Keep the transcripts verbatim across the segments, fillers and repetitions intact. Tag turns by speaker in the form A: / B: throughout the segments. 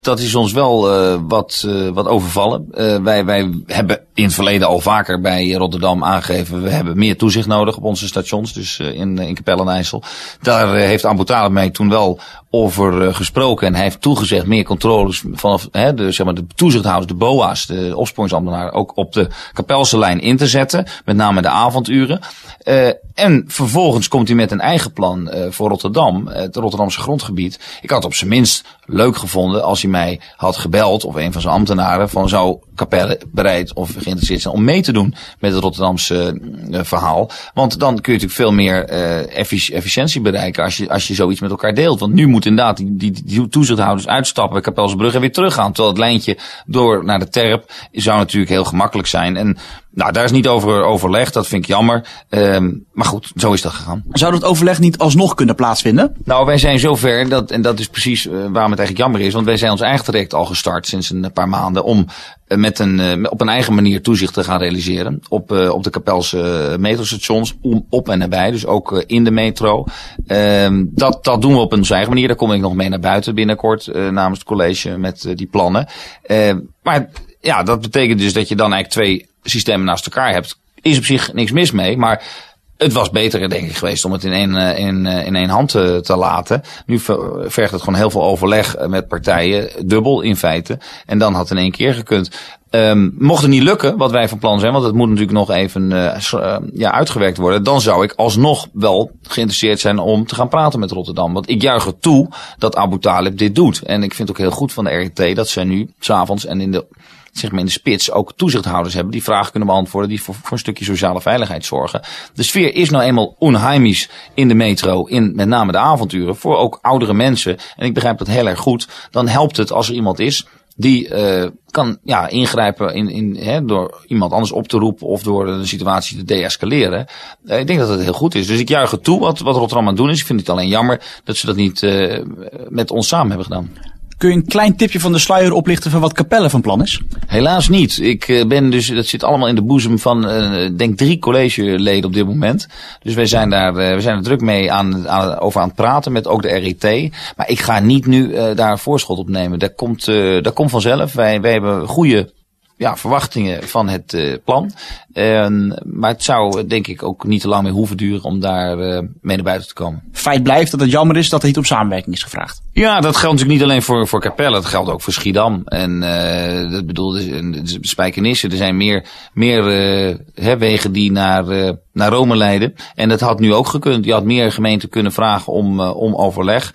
A: dat is ons wel uh, wat, uh, wat overvallen. Uh, wij, wij hebben in het verleden al vaker bij Rotterdam aangegeven, we hebben meer toezicht nodig op onze stations, dus uh, in, in Capelle en IJssel. Daar uh, heeft Abu Taleb mij toen wel over uh, gesproken en hij heeft toegezegd meer controles vanaf hè, de, zeg maar, de toezichthouders, de B O A's, de opsporingsambtenaren, ook op de Kapelse lijn in te zetten, met name de avonduren. Uh, en vervolgens komt hij met een eigen plan uh, voor Rotterdam, het Rotterdamse grondgebied. Ik had op zijn minst leuk gevonden als hij mij had gebeld, of een van zijn ambtenaren, van zou Capelle bereid of geïnteresseerd zijn om mee te doen met het Rotterdamse uh, verhaal. Want dan kun je natuurlijk veel meer uh, effic- efficiëntie bereiken als je, als je zoiets met elkaar deelt. Want nu moet inderdaad die, die, die toezichthouders uitstappen bij Kapelsbrug en weer teruggaan. Terwijl het lijntje door naar de Terp zou natuurlijk heel gemakkelijk zijn. En nou, daar is niet over overlegd. Dat vind ik jammer. Um, maar goed, zo is dat gegaan.
B: Zou dat overleg niet alsnog kunnen plaatsvinden?
A: Nou, wij zijn zover, dat, en dat is precies uh, waarom het eigenlijk jammer is. Want wij zijn ons eigen traject al gestart sinds een paar maanden om uh, met een, uh, op een eigen manier toezicht te gaan realiseren. Op, uh, op de Kapelse metrostations, om, op en nabij. Dus ook uh, in de metro. Uh, dat, dat doen we op onze eigen manier. Daar kom ik nog mee naar buiten binnenkort uh, namens het college met uh, die plannen. Uh, maar ja, dat betekent dus dat je dan eigenlijk twee systemen naast elkaar hebt. Is op zich niks mis mee, maar het was beter, denk ik, geweest om het in één, in, in één hand te, te laten. Nu vergt het gewoon heel veel overleg met partijen, dubbel in feite. En dan had het in één keer gekund. Um, mocht het niet lukken, wat wij van plan zijn, want het moet natuurlijk nog even uh, ja, uitgewerkt worden, dan zou ik alsnog wel geïnteresseerd zijn om te gaan praten met Rotterdam. Want ik juich er toe dat Abu Taleb dit doet. En ik vind het ook heel goed van de R I T dat zij nu 's avonds en in de zeg maar in de spits ook toezichthouders hebben die vragen kunnen beantwoorden die voor, voor een stukje sociale veiligheid zorgen. De sfeer is nou eenmaal onheimisch in de metro, in met name de avonduren, voor ook oudere mensen. En ik begrijp dat heel erg goed. Dan helpt het als er iemand is die uh, kan ja, ingrijpen in, in, hè, door iemand anders op te roepen of door de situatie te deescaleren. Uh, ik denk dat het heel goed is. Dus ik juich het toe wat, wat Rotterdam aan het doen is. Ik vind het alleen jammer dat ze dat niet uh, met ons samen hebben gedaan.
B: Kun je een klein tipje van de sluier oplichten van wat Capelle van plan is?
A: Helaas niet. Ik uh, ben dus, dat zit allemaal in de boezem van, uh, denk drie collegeleden op dit moment. Dus wij zijn daar, uh, we zijn er druk mee aan, aan, over aan het praten met ook de R I T. Maar ik ga niet nu uh, daar een voorschot op nemen. Dat komt, uh, dat komt vanzelf. Wij, wij hebben goede ja, verwachtingen van het uh, plan. Uh, maar het zou denk ik ook niet te lang meer hoeven duren om daar uh, mee naar buiten te komen.
B: Feit blijft dat het jammer is dat er niet om samenwerking is gevraagd.
A: Ja, dat geldt natuurlijk niet alleen voor, voor Capelle. Dat geldt ook voor Schiedam. En uh, dat bedoel, de Spijkenisse. Er zijn meer, meer uh, hè, wegen die naar, uh, naar Rome leiden. En dat had nu ook gekund. Je had meer gemeenten kunnen vragen om, uh, om overleg.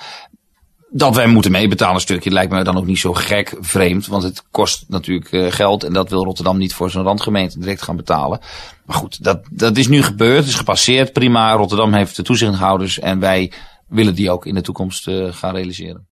A: Dat wij moeten meebetalen een stukje lijkt me dan ook niet zo gek vreemd. Want het kost natuurlijk uh, geld. En dat wil Rotterdam niet voor zijn randgemeente direct gaan betalen. Maar goed, dat, dat is nu gebeurd. Het is gepasseerd. Prima. Rotterdam heeft de toezichthouders. En wij willen die ook in de toekomst uh, gaan realiseren.